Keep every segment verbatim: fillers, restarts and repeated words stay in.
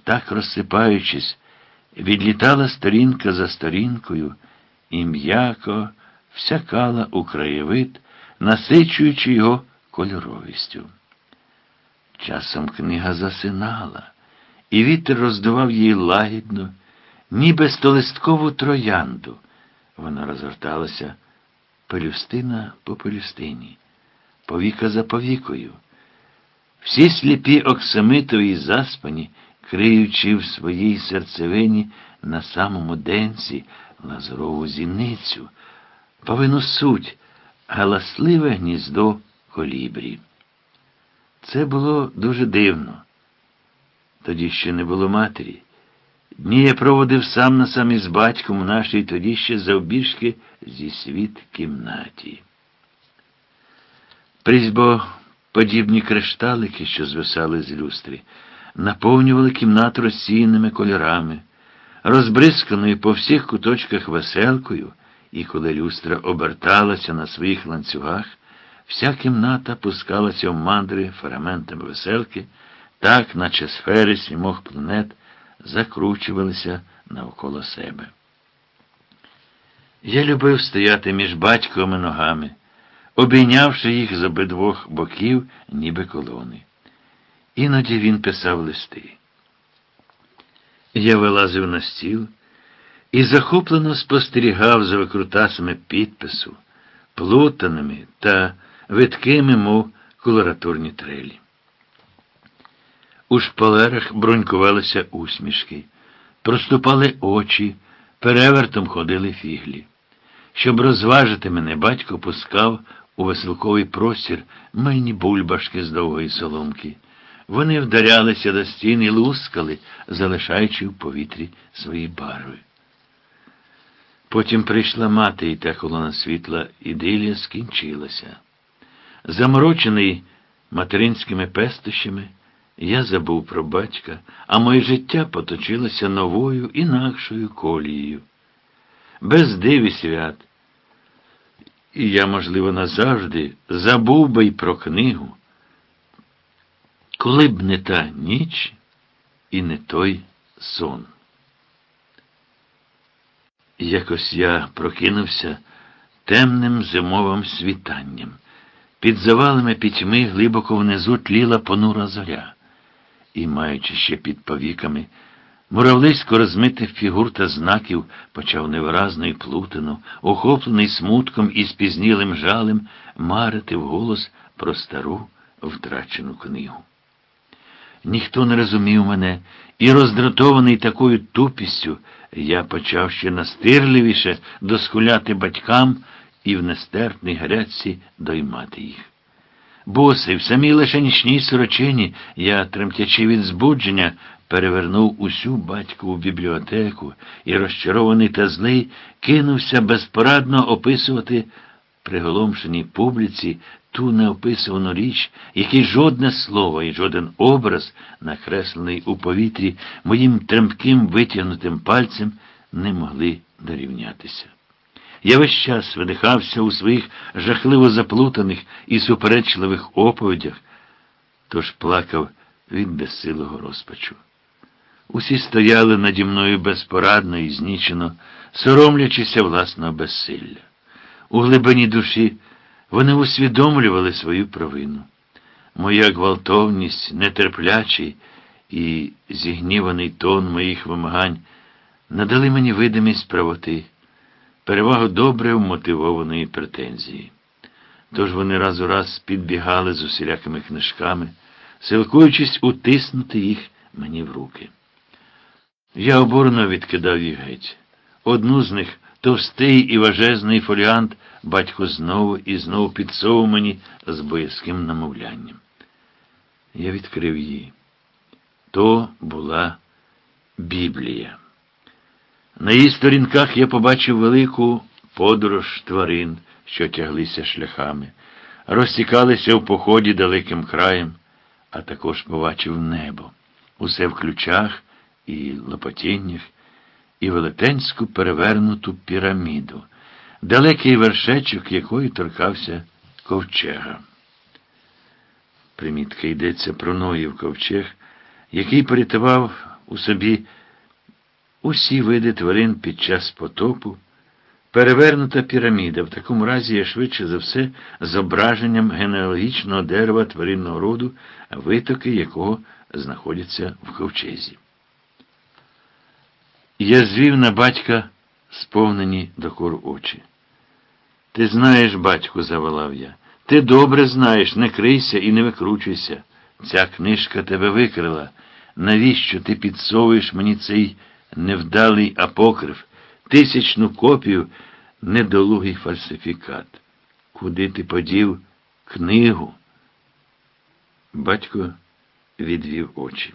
так розсипаючись, відлітала сторінка за сторінкою і м'яко всякала у краєвид, насичуючи його кольоровістю. Часом книга засинала, і вітер роздував її лагідно, ніби столисткову троянду. Вона розгорталася пелюстина по пелюстині, повіка за повікою. Всі сліпі оксамитові заспані, криючи в своїй серцевині на самому денці лазурову зіницю, повинну суть, галасливе гніздо колібрі. Це було дуже дивно. Тоді ще не було матері. Дні я проводив сам на сам із батьком у нашій тоді ще завбільшки зі світ кімнаті. Призьбо подібні кришталики, що звисали з люстри, наповнювали кімнату розсіяними кольорами, розбризканою по всіх куточках веселкою, і коли люстра оберталася на своїх ланцюгах, вся кімната пускалася в мандри фераментами веселки, так, наче сфери сімох планет закручувалися навколо себе. Я любив стояти між батьковими ногами, обійнявши їх з обидвох боків, ніби колони. Іноді він писав листи. Я вилазив на стіл і захоплено спостерігав за викрутасами підпису, плутаними та видкими, мов колоратурні трелі. У шпалерах брунькувалися усмішки, проступали очі, перевертом ходили фіглі. Щоб розважити мене, батько пускав у веселковий простір мильні бульбашки з довгої соломки. Вони вдарялися до стін і лускали, залишаючи в повітрі свої барви. Потім прийшла мати, і та колона світла ідилія скінчилася. Заморочений материнськими пестощами, я забув про батька, а моє життя поточилося новою, інакшою колією. Без див і свят. І я, можливо, назавжди забув би й про книгу, коли б не та ніч і не той сон. Якось я прокинувся темним зимовим світанням. Під завалами пітьми глибоко внизу тліла понура зоря. І, маючи ще під повіками муравлисько розмитих фігур та знаків, почав невиразно і плутано, охоплений смутком і спізнілим жалем, марити вголос про стару втрачену книгу. Ніхто не розумів мене, і роздратований такою тупістю, я почав ще настирливіше досхуляти батькам і в нестерпній гарячці доймати їх. Босий, в самій лише нічній сорочині, я, тремтячи від збудження, перевернув усю батькову бібліотеку і, розчарований та злий, кинувся безпорадно описувати приголомшеній публіці ту неописувану річ, якій жодне слово і жоден образ, накреслений у повітрі моїм тремким витягнутим пальцем, не могли дорівнятися. Я весь час видихався у своїх жахливо заплутаних і суперечливих оповідях, тож плакав від безсилого розпачу. Усі стояли наді мною безпорадно і знічено, соромлячися власного безсилля. У глибині душі вони усвідомлювали свою провину. Моя гвалтовність, нетерплячий і зігніваний тон моїх вимагань надали мені видимість правоти, перевагу добре вмотивованої претензії. Тож вони раз у раз підбігали з усілякими книжками, силкуючись утиснути їх мені в руки. Я обурено відкидав їх геть. Одну з них, товстий і важезний фоліант, батько знову і знову підсовував мені з боязким намовлянням. Я відкрив її. То була Біблія. На її сторінках я побачив велику подорож тварин, що тяглися шляхами, розтікалися в поході далеким краєм, а також побачив небо, усе в ключах і лопотіннях, і велетенську перевернуту піраміду, далекий вершечок якої торкався ковчега. Примітка йдеться про Ноїв ковчег, який порятував у собі усі види тварин під час потопу, перевернута піраміда, в такому разі є швидше за все зображенням генеалогічного дерева тваринного роду, витоки якого знаходяться в ковчезі. Я звів на батька сповнені докору очі. «Ти знаєш, батьку», – заволав я, – «ти добре знаєш, не крийся і не викручуйся. Ця книжка тебе викрила. Навіщо ти підсовуєш мені цей невдалий апокриф, тисячну копію, недолугий фальсифікат? Куди ти подів книгу?» Батько відвів очі.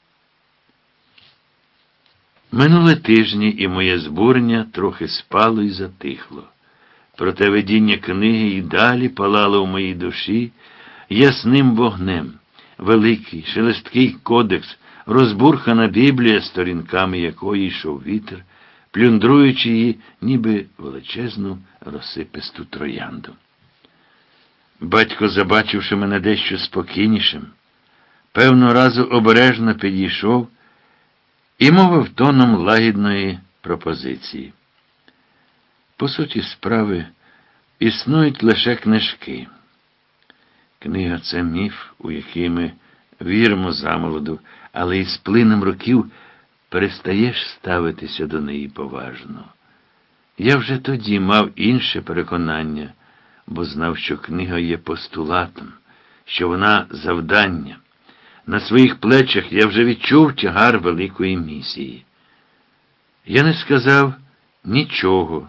Минули тижні, і моє збурення трохи спало і затихло. Проте видіння книги і далі палало в моїй душі ясним вогнем. Великий, шелесткий кодекс, розбурхана Біблія, сторінками якої йшов вітер, плюндруючи її, ніби величезну розсиписту троянду. Батько, забачивши мене дещо спокійнішим, певного разу обережно підійшов і мовив тоном лагідної пропозиції. По суті справи, існують лише книжки. Книга – це міф, у який ми віримо замолоду, але із плином років перестаєш ставитися до неї поважно. Я вже тоді мав інше переконання, бо знав, що книга є постулатом, що вона завдання. На своїх плечах я вже відчув тягар великої місії. Я не сказав нічого,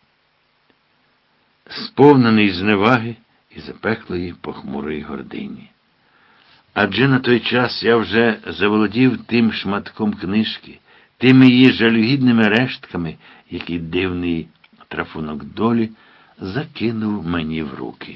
сповнений зневаги і запеклої похмурої гордині. Адже на той час я вже заволодів тим шматком книжки, тими її жалюгідними рештками, які дивний трафунок долі закинув мені в руки.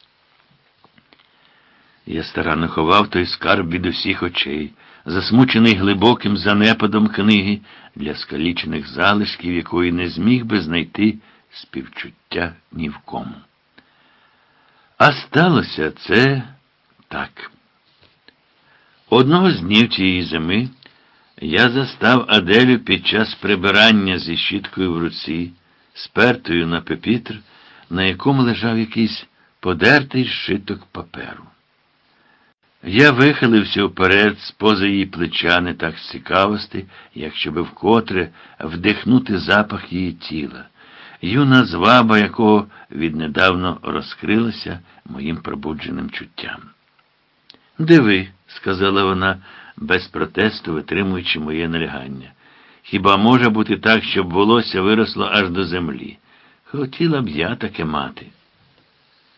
Я старанно ховав той скарб від усіх очей, засмучений глибоким занепадом книги, для скалічених залишків якої не зміг би знайти співчуття ні в кому. А сталося це так. Одного з днів тієї зими я застав Аделю під час прибирання зі щіткою в руці, спертою на пепітр, на якому лежав якийсь подертий зшиток паперу. Я вихилився вперед з-поза її плеча не так з цікавості, як щоби вкотре вдихнути запах її тіла, юна зваба якого віднедавно розкрилася моїм пробудженим чуттям. «Диви», – сказала вона, без протесту витримуючи моє налягання. «Хіба може бути так, щоб волосся виросло аж до землі? Хотіла б я таке мати».